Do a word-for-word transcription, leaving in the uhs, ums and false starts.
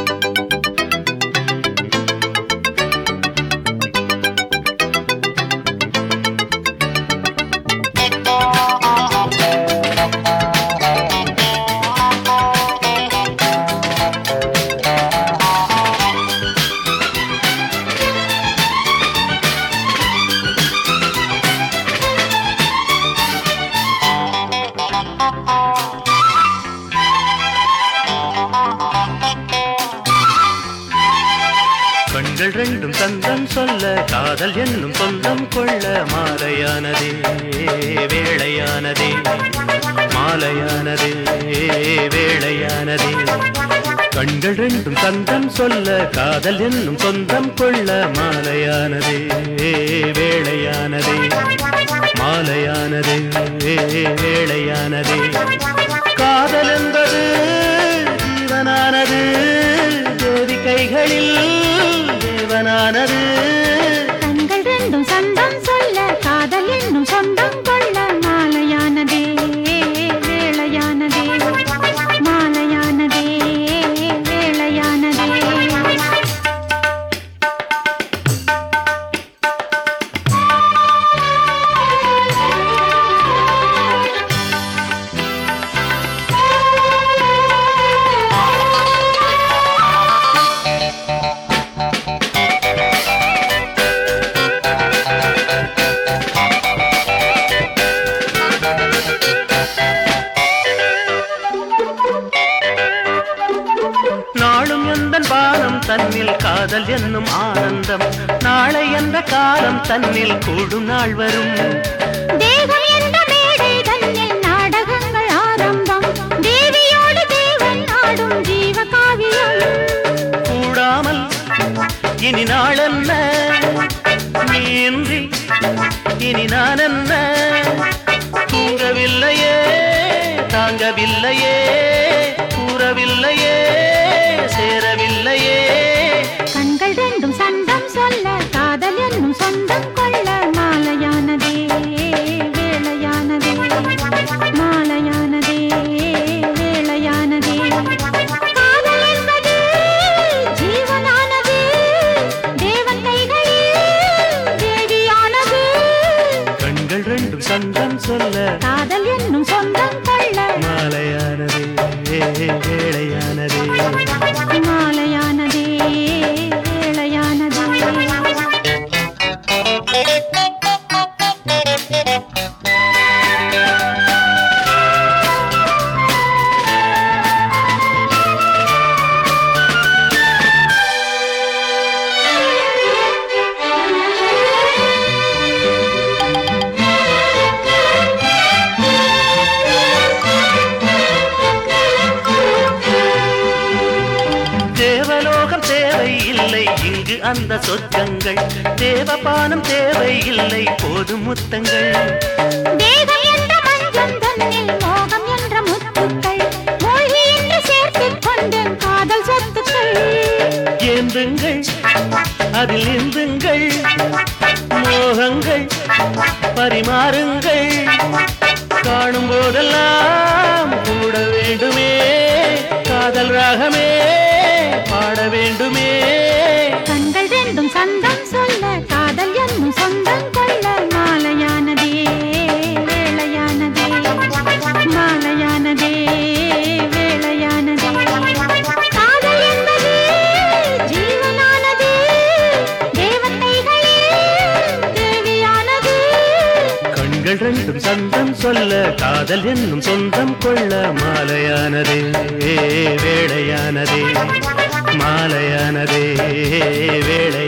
கண்கள் ரெண்டும் தந்தம் சொல்ல காதல் என்னும் சொந்தம் கொள்ள மாலையானதே வேளையானதே மாலையானதே வேளையானதே கண்கள் ரெண்டும் தந்தம் சொல்ல காதல் என்னும் சொந்தம் கொள்ள மாலையானதே வேளையானதே மாலையானதே வேளையானதே காதல் என்பது ஜீவனானது ஜோதி கைகளில் தேவனானது கண்கள் ரெண்டும் சொந்தம் சொல்ல காதல் என்னும் சொந்தம் கொள்ள மாலையானதே வேளையானதே மாலையானதே வேளையானதே நாளும் எந்த பானம் தன்னில் காதல் என்னும் ஆனந்தம் நாளை எந்த காலம் தன்னில் கூடும் நாள் வரும் தேவன் என்ற மேடை தன்னில் நாடகங்கள் ஆரம்பம் தேவியோடு தேவன் ஆடும் ஜீவ காவியம் கூடாமல் இனி நாள் என்ன நீன்றி இனி நான் என்ன தூங்கவில்லையே தாங்கவில்லையே கூறவில்லையே சேரவில்லையே கண்கள் ரெண்டும் சந்தம் சொல்ல காதல் என்னும் சொந்தம் கொள்ள மாலையானதே வேளையானதே மாலையானதே வேளையானதே காதல் என்பது ஜீவனானது தேவன் கைகளில் தேவியானது கண்கள் ரெண்டும் சந்தம் சொல்ல காதல் என்னும் சொந்தம் கொள்ள மாலையானதே வேளையானதே மாலையானதே வேளையானதே தேவலோகம் தேவை இல்லை இங்கு அந்த சொர்க்கங்கள் தேவபானம் தேவை இல்லை போதும் முத்தங்கள் தேகம் என்ற மஞ்சள் தன்னில் மோகம் என்ற முத்துக்கள் மூழ்கி என்று சேர்த்துக் கொண்டேன் காதல் சொத்துக்கள் ஏந்துங்கள் அதில் இந்துங்கள் மோகங்கள் பரிமாறுங்கள் காணும் போதெல்லாம் கூட வேண்டுமே காதல் ராகமே பாட வேண்டுமே கண்கள் ரெண்டும் சந்தம் சொல்ல காதல் என்னும் சொந்தம் கொள்ள மாலையானதே வேளையானதே மாலையானதே வேளையானதே காதல் என்பது ஜீவனானது தேவன் கைகளில் தேவியானது கண்கள் ரெண்டும் சந்தம் சொல்ல காதல் என்னும் சொந்தம் கொள்ள மாலையானதே வேளையானதே மாலையானதே வேளை